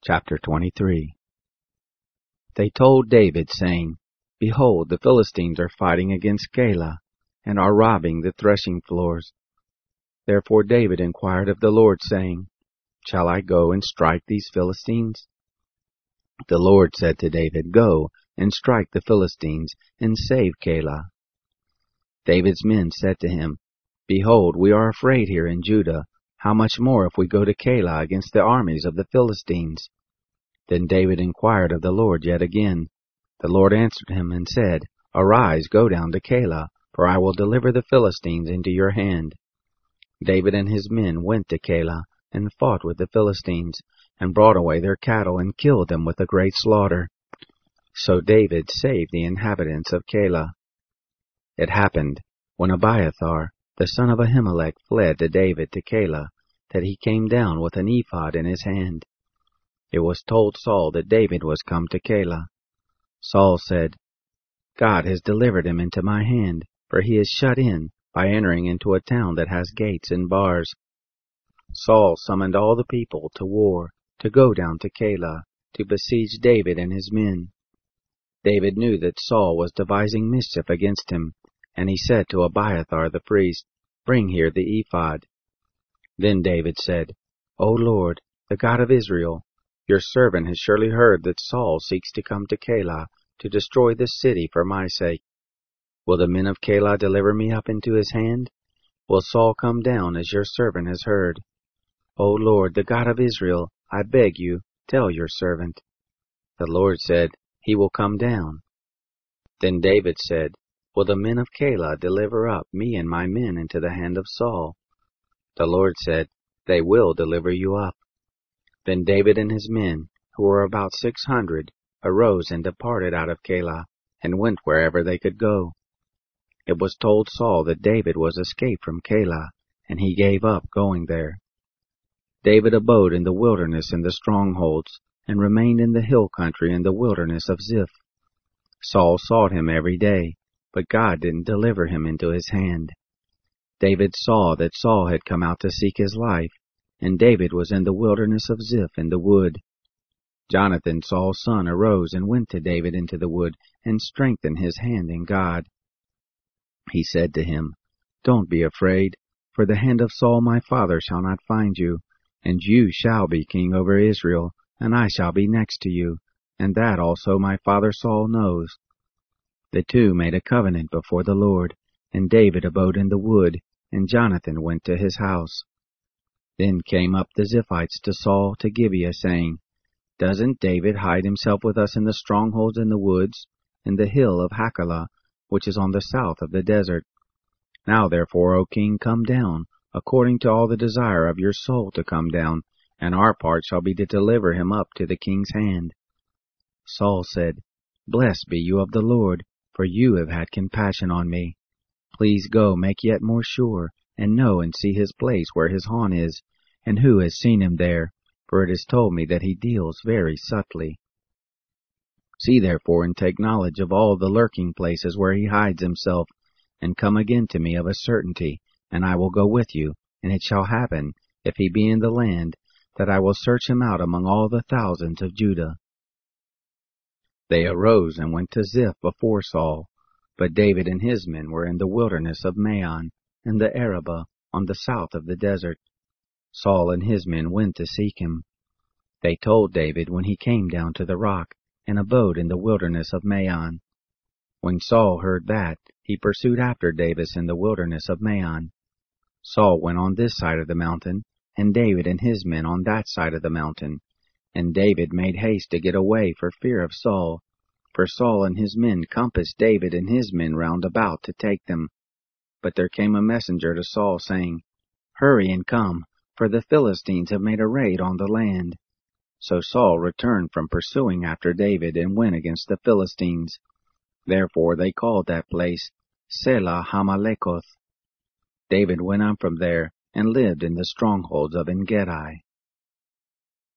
Chapter 23. They told David, saying, Behold, the Philistines are fighting against Keilah, and are robbing the threshing floors. Therefore David inquired of the Lord, saying, Shall I go and strike these Philistines? The Lord said to David, Go and strike the Philistines, and save Keilah. David's men said to him, Behold, we are afraid here in Judah. How much more if we go to Keilah against the armies of the Philistines? Then David inquired of the Lord yet again. The Lord answered him and said, Arise, go down to Keilah, for I will deliver the Philistines into your hand. David and his men went to Keilah, and fought with the Philistines, and brought away their cattle, and killed them with a great slaughter. So David saved the inhabitants of Keilah. It happened, when Abiathar, the son of Ahimelech, fled to David to Keilah, that he came down with an ephod in his hand. It was told Saul that David was come to Keilah. Saul said, God has delivered him into my hand, for he is shut in by entering into a town that has gates and bars. Saul summoned all the people to war, to go down to Keilah, to besiege David and his men. David knew that Saul was devising mischief against him, and he said to Abiathar the priest, Bring here the ephod. Then David said, O Lord, the God of Israel, your servant has surely heard that Saul seeks to come to Keilah to destroy this city for my sake. Will the men of Keilah deliver me up into his hand? Will Saul come down as your servant has heard? O Lord, the God of Israel, I beg you, tell your servant. The Lord said, He will come down. Then David said, Will the men of Keilah deliver up me and my men into the hand of Saul? The Lord said, They will deliver you up. Then David and his men, who were about 600, arose and departed out of Keilah, and went wherever they could go. It was told Saul that David was escaped from Keilah, and he gave up going there. David abode in the wilderness in the strongholds, and remained in the hill country in the wilderness of Ziph. Saul sought him every day, but God didn't deliver him into his hand. David saw that Saul had come out to seek his life, and David was in the wilderness of Ziph in the wood. Jonathan, Saul's son, arose and went to David into the wood, and strengthened his hand in God. He said to him, Don't be afraid, for the hand of Saul my father shall not find you, and you shall be king over Israel, and I shall be next to you, and that also my father Saul knows. The two made a covenant before the Lord, and David abode in the wood, and Jonathan went to his house. Then came up the Ziphites to Saul to Gibeah, saying, Doesn't David hide himself with us in the strongholds in the woods, in the hill of Hachilah, which is on the south of the desert? Now therefore, O king, come down, according to all the desire of your soul to come down, and our part shall be to deliver him up to the king's hand. Saul said, Blessed be you of the Lord, for you have had compassion on me. Please go, make yet more sure, and know and see his place where his haunt is, and who has seen him there, for it is told me that he deals very subtly. See therefore and take knowledge of all the lurking places where he hides himself, and come again to me of a certainty, and I will go with you, and it shall happen, if he be in the land, that I will search him out among all the thousands of Judah. They arose and went to Ziph before Saul, but David and his men were in the wilderness of Maon, in the Arabah, on the south of the desert. Saul and his men went to seek him. They told David when he came down to the rock, and abode in the wilderness of Maon. When Saul heard that, he pursued after David in the wilderness of Maon. Saul went on this side of the mountain, and David and his men on that side of the mountain. And David made haste to get away for fear of Saul, for Saul and his men compassed David and his men round about to take them. But there came a messenger to Saul, saying, Hurry and come, for the Philistines have made a raid on the land. So Saul returned from pursuing after David, and went against the Philistines. Therefore they called that place Selah Hamalekoth. David went up from there, and lived in the strongholds of En-gedi.